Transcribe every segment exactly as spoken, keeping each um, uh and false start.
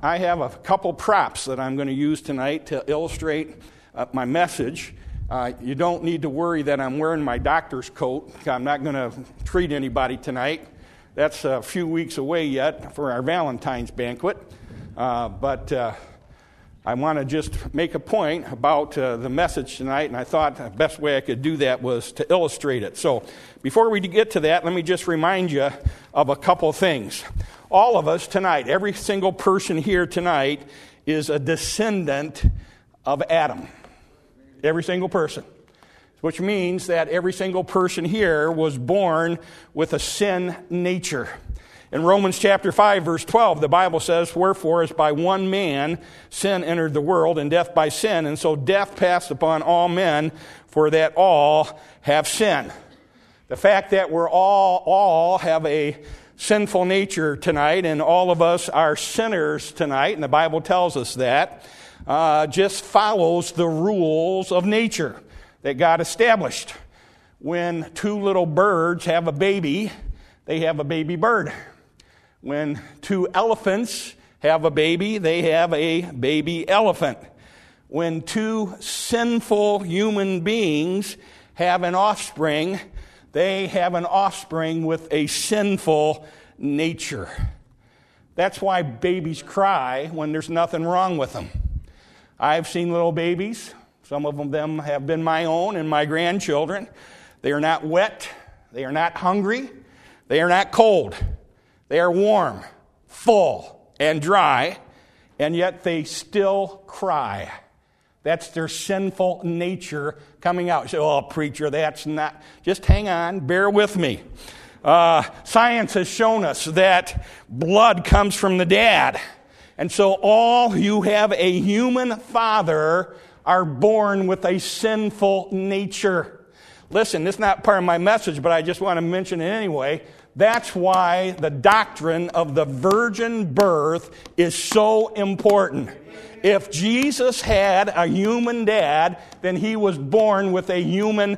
I have a couple props that I'm going to use tonight to illustrate uh, my message. Uh, you don't need to worry that I'm wearing my doctor's coat. I'm not going to treat anybody tonight. That's a few weeks away yet for our Valentine's banquet. Uh, but uh, I want to just make a point about uh, the message tonight, and I thought the best way I could do that was to illustrate it. So before we get to that, let me just remind you of a couple things. All of us tonight, every single person here tonight is a descendant of Adam. Every single person. Which means that every single person here was born with a sin nature. In Romans chapter five, verse twelve, the Bible says, "Wherefore, as by one man sin entered the world, and death by sin, and so death passed upon all men, for that all have sinned." The fact that we're all, all have a sinful nature tonight, and all of us are sinners tonight, and the Bible tells us that, uh, just follows the rules of nature that God established. When two little birds have a baby, they have a baby bird. When two elephants have a baby, they have a baby elephant. When two sinful human beings have an offspring, they have an offspring with a sinful nature. That's why babies cry when there's nothing wrong with them. I've seen little babies. Some of them have been my own and my grandchildren. They are not wet. They are not hungry. They are not cold. They are warm, full, and dry, and yet they still cry. That's their sinful nature coming out. You say, "Oh, preacher, that's not..." Just hang on, bear with me. Uh, science has shown us that blood comes from the dad. And so all who have a human father are born with a sinful nature. Listen, this is not part of my message, but I just want to mention it anyway. That's why the doctrine of the virgin birth is so important. If Jesus had a human dad, then he was born with a human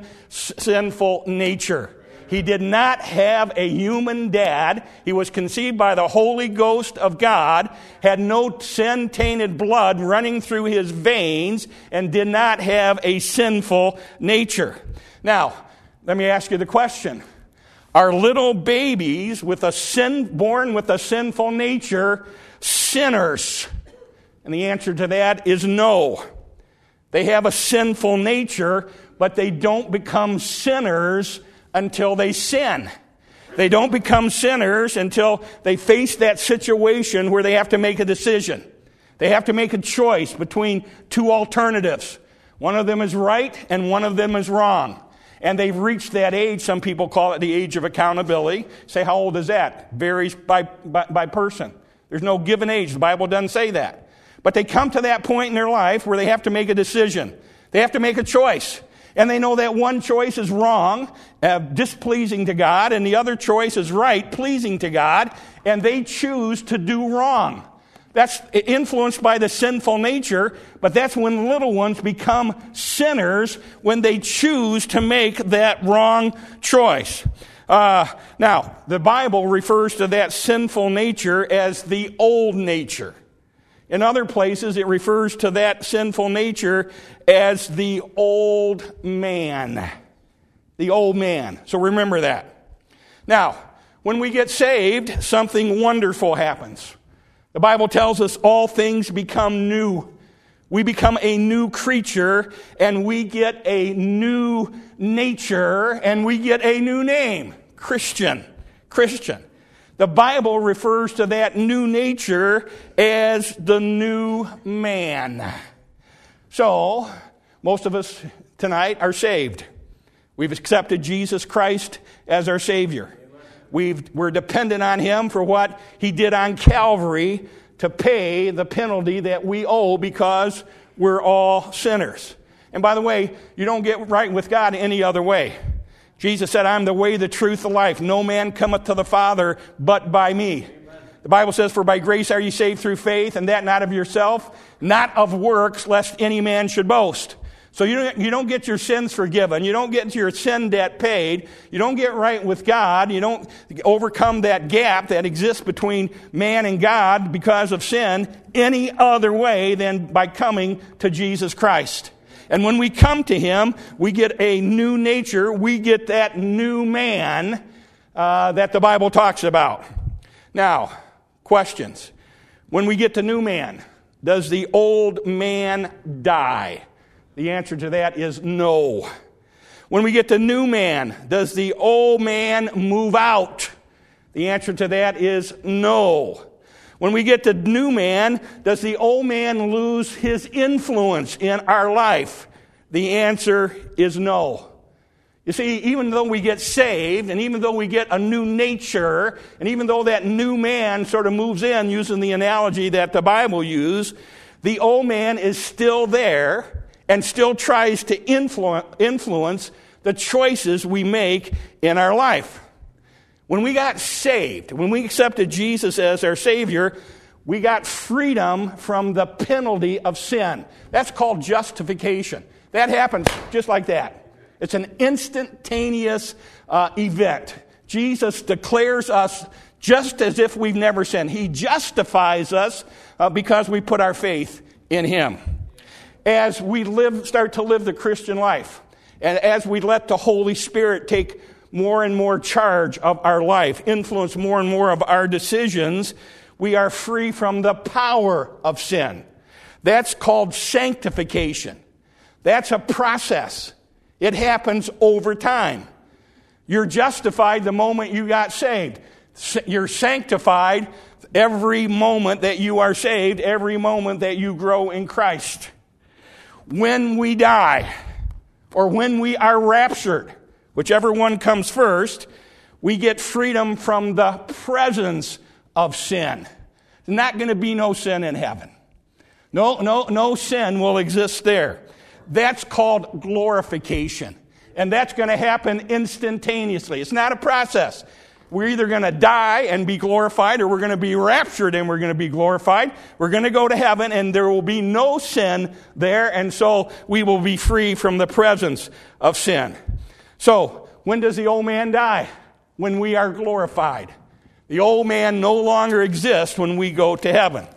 sinful nature. He did not have a human dad. He was conceived by the Holy Ghost of God, had no sin-tainted blood running through his veins, and did not have a sinful nature. Now, let me ask you the question. Are little babies with a sin, born with a sinful nature sinners? And the answer to that is no. They have a sinful nature, but they don't become sinners until they sin. They don't become sinners until they face that situation where they have to make a decision. They have to make a choice between two alternatives. One of them is right and one of them is wrong. And they've reached that age. Some people call it the age of accountability. Say, how old is that? Varies by, by, by person. There's no given age. The Bible doesn't say that. But they come to that point in their life where they have to make a decision. They have to make a choice. And they know that one choice is wrong, uh, displeasing to God, and the other choice is right, pleasing to God, and they choose to do wrong. That's influenced by the sinful nature, but that's when little ones become sinners, when they choose to make that wrong choice. Uh, now, the Bible refers to that sinful nature as the old nature. In other places, it refers to that sinful nature as the old man. The old man. So remember that. Now, when we get saved, something wonderful happens. The Bible tells us all things become new. We become a new creature, and we get a new nature, and we get a new name. Christian. Christian. The Bible refers to that new nature as the new man. So, most of us tonight are saved. We've accepted Jesus Christ as our Savior. We've, we're dependent on Him for what He did on Calvary to pay the penalty that we owe because we're all sinners. And by the way, you don't get right with God any other way. Jesus said, "I'm the way, the truth, the life. No man cometh to the Father but by me." Amen. The Bible says, "For by grace are ye saved through faith, and that not of yourself, not of works, lest any man should boast." So you don't, you don't get your sins forgiven. You don't get your sin debt paid. You don't get right with God. You don't overcome that gap that exists between man and God because of sin any other way than by coming to Jesus Christ. And when we come to Him, we get a new nature. We get that new man uh, that the Bible talks about. Now, questions. When we get to new man, does the old man die? The answer to that is no. When we get to new man, does the old man move out? The answer to that is no. When we get to new man, does the old man lose his influence in our life? The answer is no. You see, even though we get saved, and even though we get a new nature, and even though that new man sort of moves in, using the analogy that the Bible used, the old man is still there, and still tries to influ- influence the choices we make in our life. When we got saved, when we accepted Jesus as our Savior, we got freedom from the penalty of sin. That's called justification. That happens just like that. It's an instantaneous uh, event. Jesus declares us just as if we've never sinned. He justifies us uh, because we put our faith in Him. As we live, start to live the Christian life, and as we let the Holy Spirit take more and more charge of our life, influence more and more of our decisions, we are free from the power of sin. That's called sanctification. That's a process. It happens over time. You're justified the moment you got saved. You're sanctified every moment that you are saved, every moment that you grow in Christ. When we die, or when we are raptured, whichever one comes first, we get freedom from the presence of sin. There's not going to be no sin in heaven. No, no, no sin will exist there. That's called glorification. And that's going to happen instantaneously. It's not a process. We're either going to die and be glorified, or we're going to be raptured and we're going to be glorified. We're going to go to heaven, and there will be no sin there, and so we will be free from the presence of sin. So, when does the old man die? When we are glorified. The old man no longer exists when we go to heaven.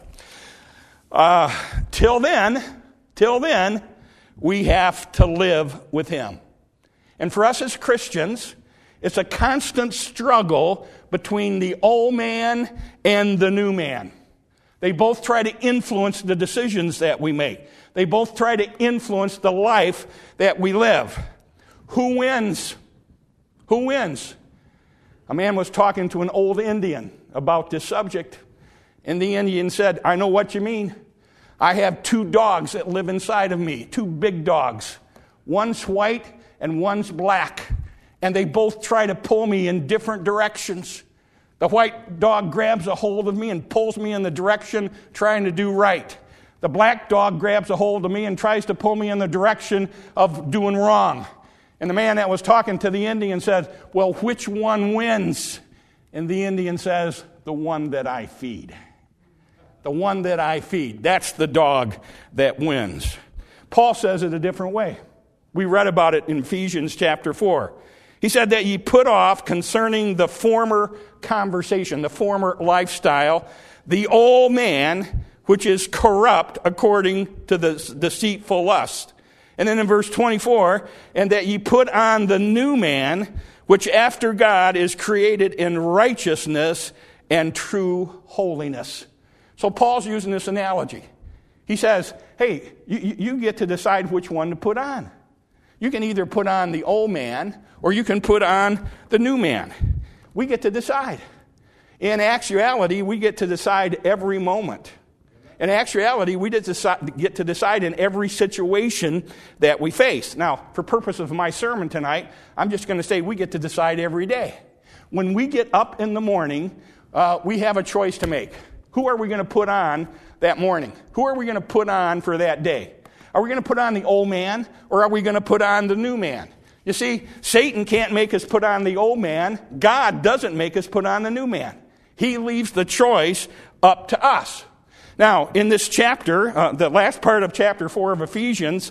Uh, till then, till then, we have to live with Him. And for us as Christians, it's a constant struggle between the old man and the new man. They both try to influence the decisions that we make. They both try to influence the life that we live. Who wins? Who wins? A man was talking to an old Indian about this subject, and the Indian said, "I know what you mean. I have two dogs that live inside of me, two big dogs. One's white and one's black. And they both try to pull me in different directions. The white dog grabs a hold of me and pulls me in the direction trying to do right. The black dog grabs a hold of me and tries to pull me in the direction of doing wrong." And the man that was talking to the Indian said, "Well, which one wins?" And the Indian says, "The one that I feed. The one that I feed. That's the dog that wins." Paul says it a different way. We read about it in Ephesians chapter four. He said that ye put off concerning the former conversation, the former lifestyle, the old man, which is corrupt according to the deceitful lust. And then in verse twenty-four, and that ye put on the new man, which after God is created in righteousness and true holiness. So Paul's using this analogy. He says, hey, you, you get to decide which one to put on. You can either put on the old man, or you can put on the new man. We get to decide. In actuality, we get to decide every moment. In actuality, we get to decide in every situation that we face. Now, for purpose of my sermon tonight, I'm just going to say we get to decide every day. When we get up in the morning, uh, we have a choice to make. Who are we going to put on that morning? Who are we going to put on for that day? Are we going to put on the old man, or are we going to put on the new man? You see, Satan can't make us put on the old man. God doesn't make us put on the new man. He leaves the choice up to us. Now, in this chapter, uh, the last part of chapter four of Ephesians,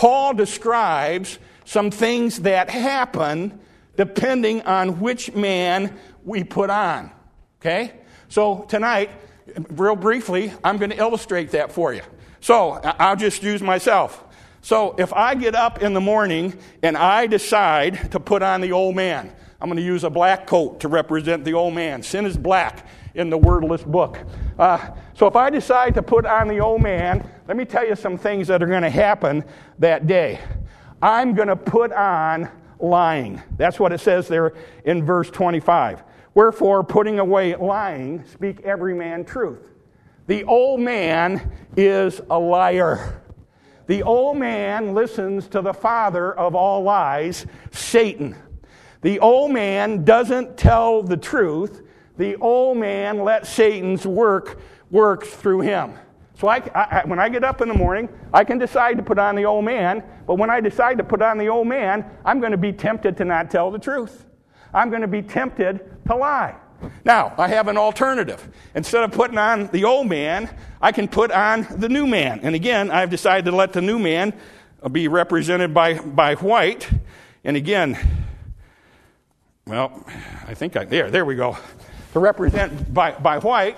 Paul describes some things that happen depending on which man we put on. Okay? So tonight, real briefly, I'm going to illustrate that for you. So I'll just use myself. So if I get up in the morning and I decide to put on the old man, I'm going to use a black coat to represent the old man. Sin is black in the wordless book. Uh, so if I decide to put on the old man, let me tell you some things that are going to happen that day. I'm going to put on lying. That's what it says there in verse twenty-five. Wherefore, putting away lying, speak every man truth. The old man is a liar. The old man listens to the father of all lies, Satan. The old man doesn't tell the truth. The old man lets Satan's work work through him. So I, I, when I get up in the morning, I can decide to put on the old man, but when I decide to put on the old man, I'm going to be tempted to not tell the truth. I'm going to be tempted to lie. Now, I have an alternative. Instead of putting on the old man, I can put on the new man. And again, I've decided to let the new man be represented by, by white. And again, well, I think I, there, there we go. To represent by, by white,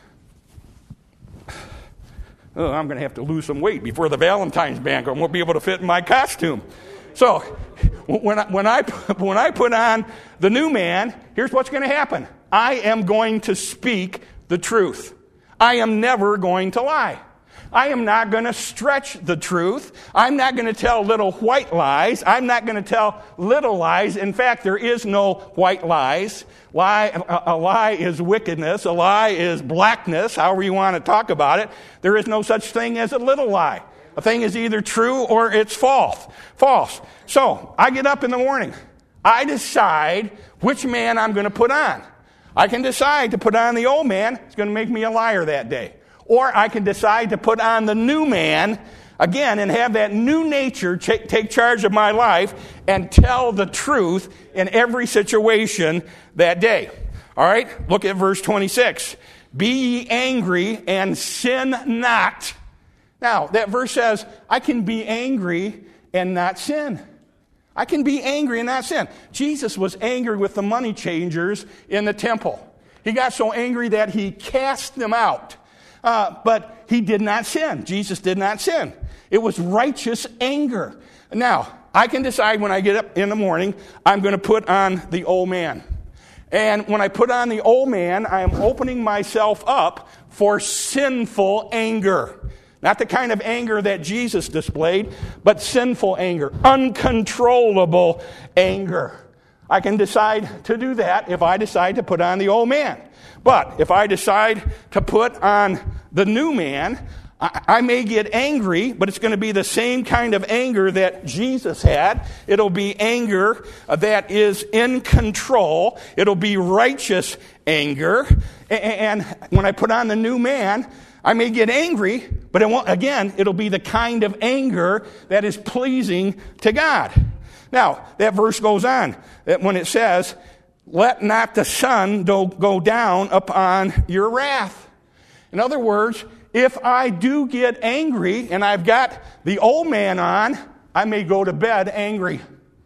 oh, I'm going to have to lose some weight before the Valentine's banquet. I won't be able to fit in my costume. So, when I, when I, when I put on the new man, here's what's going to happen. I am going to speak the truth. I am never going to lie. I am not going to stretch the truth. I'm not going to tell little white lies. I'm not going to tell little lies. In fact, there is no white lies. Lie, a, a lie is wickedness. A lie is blackness, however you want to talk about it. There is no such thing as a little lie. A thing is either true or it's false. False. So, I get up in the morning. I decide which man I'm going to put on. I can decide to put on the old man. It's going to make me a liar that day. Or I can decide to put on the new man, again, and have that new nature ch- take charge of my life and tell the truth in every situation that day. All right? Look at verse twenty-six. Be ye angry and sin not. Now, that verse says, I can be angry and not sin. I can be angry and not sin. Jesus was angry with the money changers in the temple. He got so angry that he cast them out. Uh, but he did not sin. Jesus did not sin. It was righteous anger. Now, I can decide when I get up in the morning, I'm going to put on the old man. And when I put on the old man, I am opening myself up for sinful anger. Not the kind of anger that Jesus displayed, but sinful anger, uncontrollable anger. I can decide to do that if I decide to put on the old man. But if I decide to put on the new man, I, I may get angry, but it's going to be the same kind of anger that Jesus had. It'll be anger that is in control. It'll be righteous anger. And when I put on the new man, I may get angry, but it won't, again, it'll be the kind of anger that is pleasing to God. Now, that verse goes on, that when it says, let not the sun go down upon your wrath. In other words, if I do get angry and I've got the old man on, I may go to bed angry.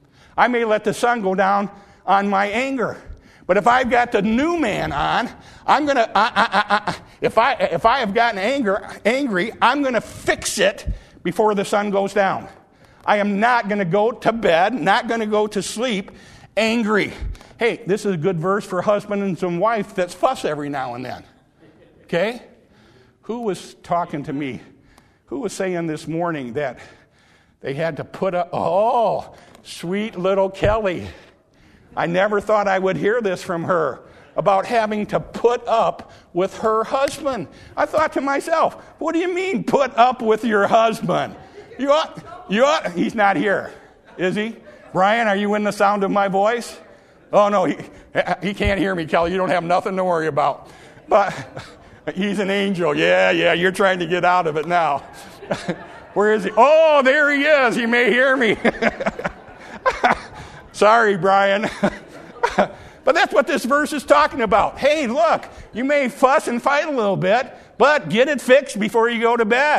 I may let the sun go down on my anger. But if I've got the new man on, I'm going to, if I if I have gotten anger, angry, I'm going to fix it before the sun goes down. I am not going to go to bed, not going to go to sleep angry. Hey, this is a good verse for husbands and wife that fuss every now and then. Okay? Who was talking to me? Who was saying this morning that they had to put up, oh, sweet little Kelly. I never thought I would hear this from her about having to put up with her husband. I thought to myself, what do you mean put up with your husband? You ought, you ought, he's not here, is he? Brian, are you in the sound of my voice? Oh, no, he, he can't hear me, Kelly. You don't have nothing to worry about. But he's an angel. Yeah, yeah, you're trying to get out of it now. Where is he? Oh, there he is. He may hear me. Sorry, Brian. But that's what this verse is talking about. Hey, look, you may fuss and fight a little bit, but get it fixed before you go to bed.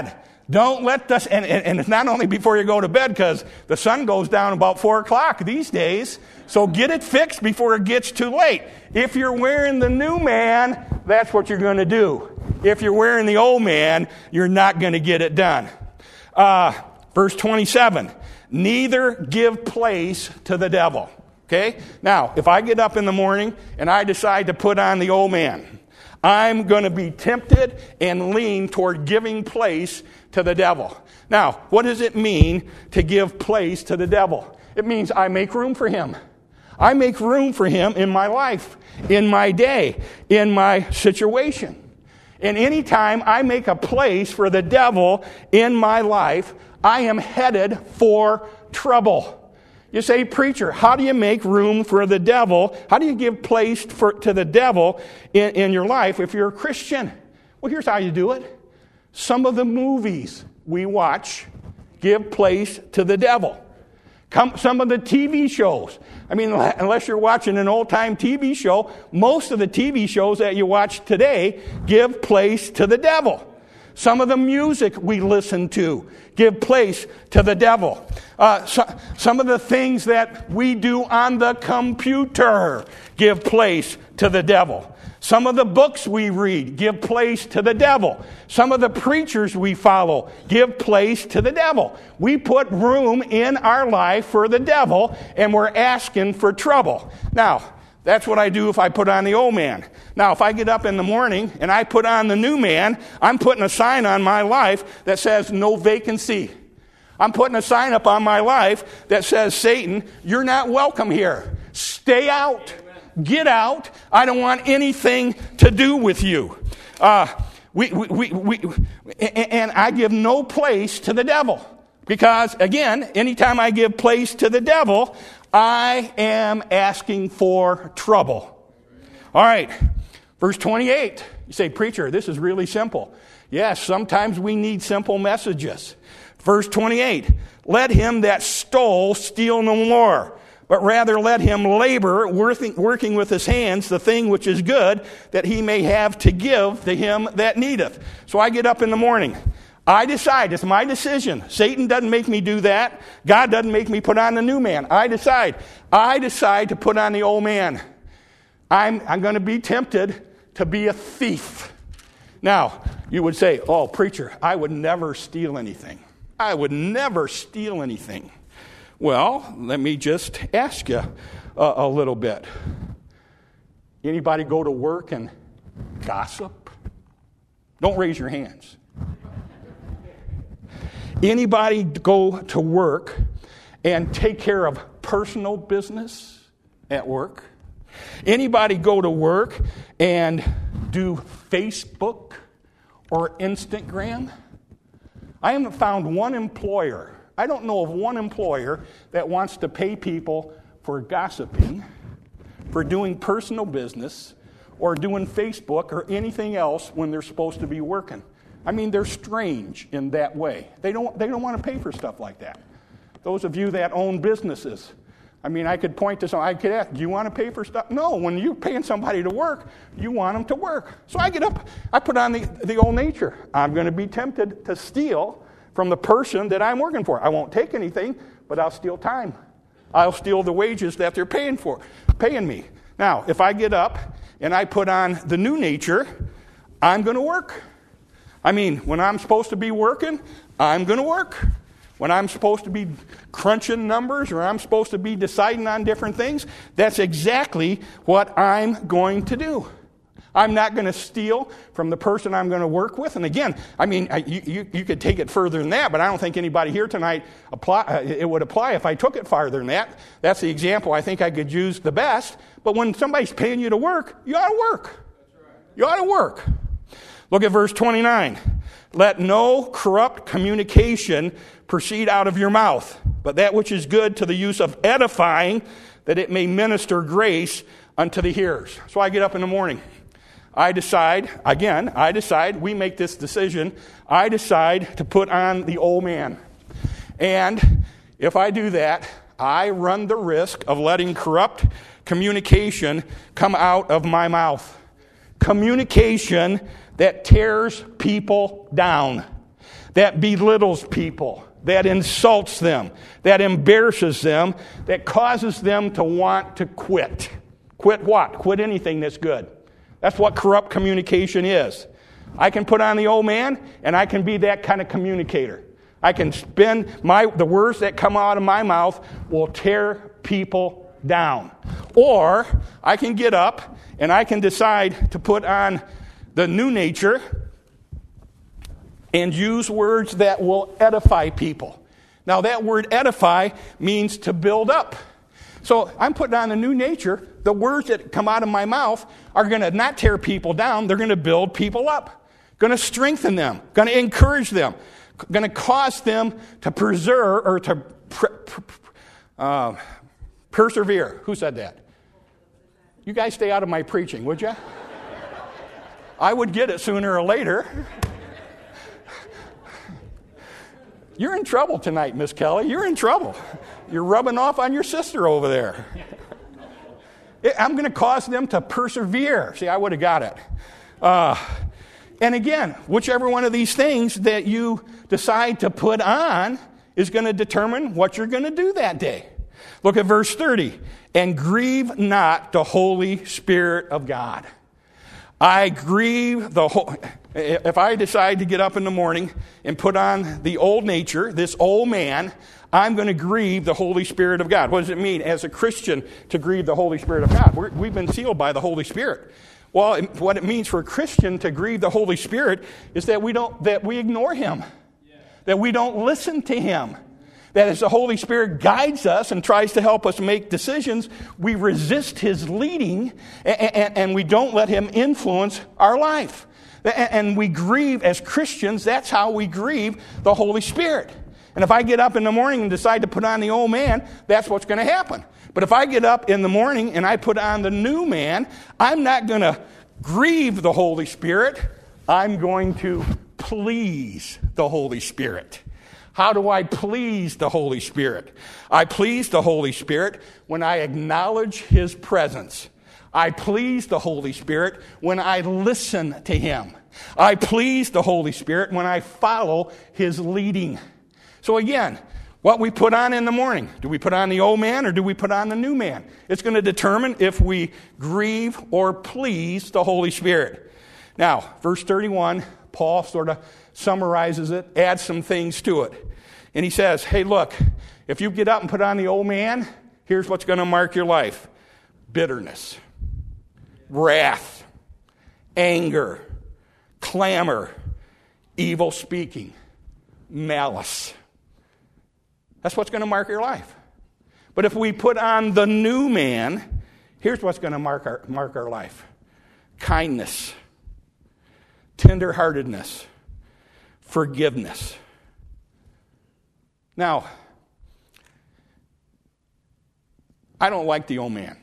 Don't let this, and, and, and it's not only before you go to bed, because the sun goes down about four o'clock these days, so get it fixed before it gets too late. If you're wearing the new man, that's what you're going to do. If you're wearing the old man, you're not going to get it done. Uh, verse twenty-seven, neither give place to the devil. Okay? Now, if I get up in the morning and I decide to put on the old man, I'm going to be tempted and lean toward giving place to the devil. Now, what does it mean to give place to the devil? It means I make room for him. I make room for him in my life, in my day, in my situation. And anytime I make a place for the devil in my life, I am headed for trouble. You say, preacher, how do you make room for the devil? How do you give place for, to the devil in, in your life if you're a Christian? Well, here's how you do it. Some of the movies we watch give place to the devil. Come, some of the T V shows. I mean, unless you're watching an old-time T V show, most of the T V shows that you watch today give place to the devil. Some of the music we listen to give place to the devil. Uh, so, some of the things that we do on the computer give place to the devil. Some of the books we read give place to the devil. Some of the preachers we follow give place to the devil. We put room in our life for the devil, and we're asking for trouble. Now, that's what I do if I put on the old man. Now, if I get up in the morning and I put on the new man, I'm putting a sign on my life that says no vacancy. I'm putting a sign up on my life that says, Satan, you're not welcome here. Stay out. Get out. I don't want anything to do with you. Uh, we, we, we, we, and I give no place to the devil. Because, again, anytime I give place to the devil, I am asking for trouble. All right, verse twenty-eight. You say, preacher, this is really simple. Yes, sometimes we need simple messages. Verse twenty-eight, let him that stole steal no more, but rather let him labor, working with his hands, the thing which is good, that he may have to give to him that needeth. So I get up in the morning. I decide. It's my decision. Satan doesn't make me do that. God doesn't make me put on the new man. I decide. I decide to put on the old man. I'm, I'm going to be tempted to be a thief. Now, you would say, oh, preacher, I would never steal anything. I would never steal anything. Well, let me just ask you a, a little bit. Anybody go to work and gossip? Don't raise your hands. Anybody go to work and take care of personal business at work? Anybody go to work and do Facebook or Instagram? I haven't found one employer, I don't know of one employer that wants to pay people for gossiping, for doing personal business, or doing Facebook or anything else when they're supposed to be working. I mean, they're strange in that way. They don't, they don't want to pay for stuff like that. Those of you that own businesses, I mean, I could point to some, I could ask, do you want to pay for stuff? No, when you're paying somebody to work, you want them to work. So I get up, I put on the, the old nature. I'm going to be tempted to steal from the person that I'm working for. I won't take anything, but I'll steal time. I'll steal the wages that they're paying for, paying me. Now, if I get up and I put on the new nature, I'm going to work. I mean, when I'm supposed to be working, I'm going to work. When I'm supposed to be crunching numbers or I'm supposed to be deciding on different things, that's exactly what I'm going to do. I'm not going to steal from the person I'm going to work with. And again, I mean, you, you, you could take it further than that, but I don't think anybody here tonight, apply, uh, it would apply if I took it farther than that. That's the example I think I could use the best. But when somebody's paying you to work, you ought to work. That's right. You ought to work. Look at verse twenty-nine. Let no corrupt communication proceed out of your mouth, but that which is good to the use of edifying, that it may minister grace unto the hearers. So I get up in the morning. I decide, again, I decide, we make this decision, I decide to put on the old man. And if I do that, I run the risk of letting corrupt communication come out of my mouth. Communication that tears people down. that belittles people, that insults them, that embarrasses them, that causes them to want to quit. Quit what? Quit anything that's good. That's what corrupt communication is. I can put on the old man, and I can be that kind of communicator. I can spend my the words that come out of my mouth will tear people down. Or I can get up and I can decide to put on the new nature and use words that will edify people. Now that word edify means to build up. So I'm putting on the new nature. The words that come out of my mouth are going to not tear people down. They're going to build people up, going to strengthen them, going to encourage them, going to cause them to preserve or to pre- pre- uh, persevere. Who said that? You guys stay out of my preaching, would you? I would get it sooner or later. You're in trouble tonight, Miss Kelly. You're in trouble. You're rubbing off on your sister over there. I'm going to cause them to persevere. See, I would have got it. Uh, and again, whichever one of these things that you decide to put on is going to determine what you're going to do that day. Look at verse thirty. And grieve not the Holy Spirit of God. I grieve the whole... If I decide to get up in the morning and put on the old nature, this old man, I'm going to grieve the Holy Spirit of God. What does it mean as a Christian to grieve the Holy Spirit of God? We're, we've been sealed by the Holy Spirit. Well, it, what it means for a Christian to grieve the Holy Spirit is that we don't that we ignore Him, yeah. that we don't listen to Him. That as the Holy Spirit guides us and tries to help us make decisions, we resist His leading and, and, and we don't let Him influence our life. And we grieve as Christians. That's how we grieve the Holy Spirit. And if I get up in the morning and decide to put on the old man, that's what's going to happen. But if I get up in the morning and I put on the new man, I'm not going to grieve the Holy Spirit. I'm going to please the Holy Spirit. How do I please the Holy Spirit? I please the Holy Spirit when I acknowledge His presence. I please the Holy Spirit when I listen to Him. I please the Holy Spirit when I follow His leading. So again, what we put on in the morning, do we put on the old man or do we put on the new man? It's going to determine if we grieve or please the Holy Spirit. Now, verse thirty-one, Paul sort of summarizes it, adds some things to it. And he says, hey, look, if you get up and put on the old man, here's what's going to mark your life. Bitterness, wrath, anger, clamor, evil speaking, malice. That's what's going to mark your life. But if we put on the new man, here's what's going to mark our, mark our life. Kindness, tenderheartedness, forgiveness. Now, I don't like the old man.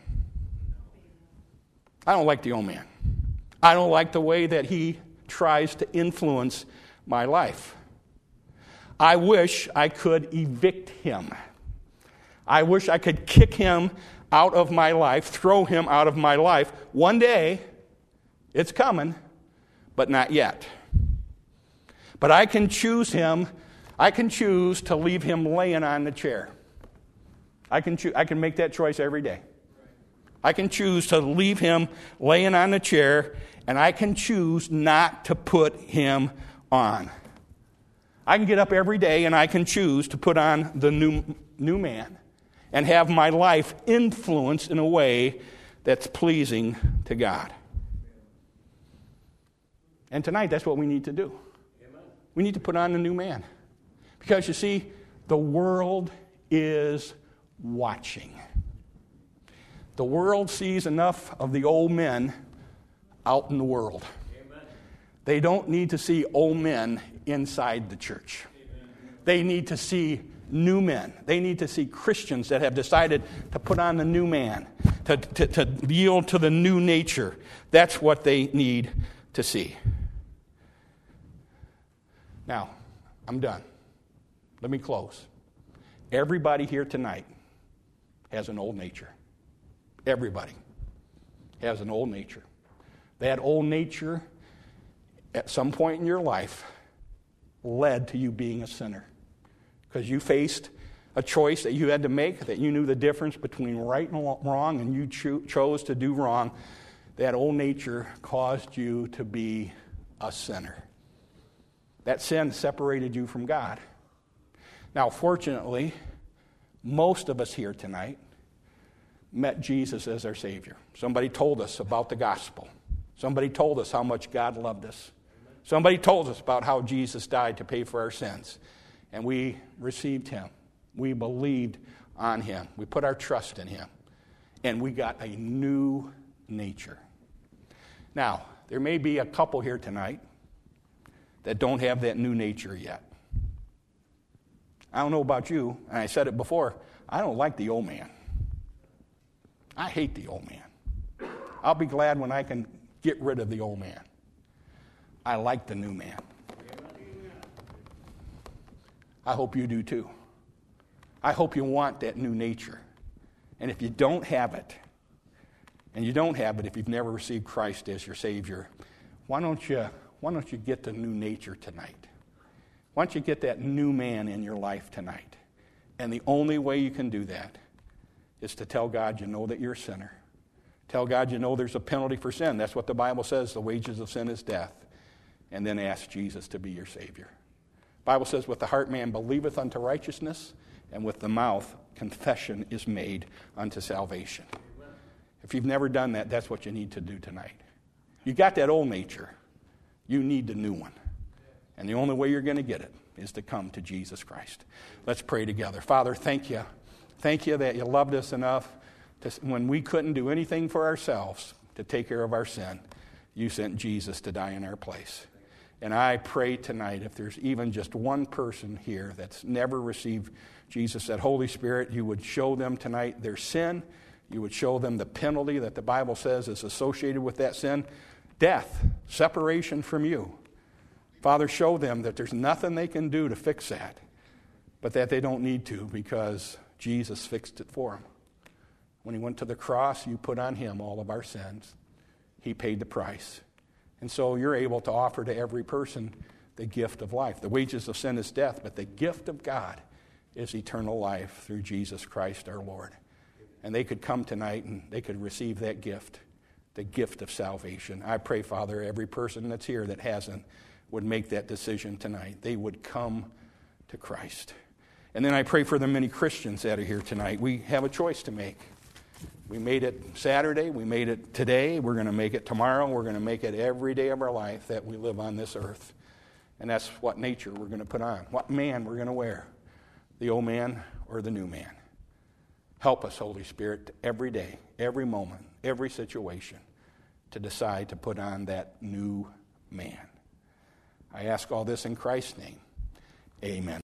I don't like the old man. I don't like the way that he tries to influence my life. I wish I could evict him. I wish I could kick him out of my life, throw him out of my life. One day, it's coming, but not yet. But I can choose him. I can choose to leave him laying on the chair. I can choo- I can make that choice every day. I can choose to leave him laying on the chair, and I can choose not to put him on. I can get up every day, and I can choose to put on the new, new man and have my life influenced in a way that's pleasing to God. And tonight, that's what we need to do. Amen. We need to put on the new man. Because, you see, the world is watching. The world sees enough of the old men out in the world. Amen. They don't need to see old men inside the church. Amen. They need to see new men. They need to see Christians that have decided to put on the new man, to, to, to yield to the new nature. That's what they need to see. Now, I'm done. Let me close. Everybody here tonight has an old nature. Everybody has an old nature. That old nature, at some point in your life, led to you being a sinner. Because you faced a choice that you had to make, that you knew the difference between right and wrong, and you cho- chose to do wrong. That old nature caused you to be a sinner. That sin separated you from God. Now, fortunately, most of us here tonight met Jesus as our Savior. Somebody told us about the gospel. Somebody told us how much God loved us. Somebody told us about how Jesus died to pay for our sins. And we received him. We believed on him. We put our trust in him. And we got a new nature. Now, there may be a couple here tonight that don't have that new nature yet. I don't know about you, and I said it before, I don't like the old man. I hate the old man. I'll be glad when I can get rid of the old man. I like the new man. I hope you do too. I hope you want that new nature. And if you don't have it, and you don't have it if you've never received Christ as your Savior, why don't you, why don't you get the new nature tonight? Why don't you get that new man in your life tonight? And the only way you can do that is to tell God you know that you're a sinner. Tell God you know there's a penalty for sin. That's what the Bible says. The wages of sin is death. And then ask Jesus to be your Savior. The Bible says, with the heart man believeth unto righteousness, and with the mouth confession is made unto salvation. If you've never done that, that's what you need to do tonight. You got that old nature. You need the new one. And the only way you're going to get it is to come to Jesus Christ. Let's pray together. Father, thank you. Thank you that you loved us enough to, when we couldn't do anything for ourselves to take care of our sin, you sent Jesus to die in our place. And I pray tonight, if there's even just one person here that's never received Jesus, that Holy Spirit, you would show them tonight their sin. You would show them the penalty that the Bible says is associated with that sin. Death, separation from you. Father, show them that there's nothing they can do to fix that, but that they don't need to because Jesus fixed it for them. When he went to the cross, you put on him all of our sins. He paid the price. And so you're able to offer to every person the gift of life. The wages of sin is death, but the gift of God is eternal life through Jesus Christ our Lord. And they could come tonight and they could receive that gift, the gift of salvation. I pray, Father, every person that's here that hasn't would make that decision tonight. They would come to Christ. And then I pray for the many Christians that are here tonight. We have a choice to make. We made it Saturday. We made it today. We're going to make it tomorrow. We're going to make it every day of our life that we live on this earth. And that's what nature we're going to put on, what man we're going to wear, the old man or the new man. Help us, Holy Spirit, every day, every moment, every situation to decide to put on that new man. I ask all this in Christ's name. Amen.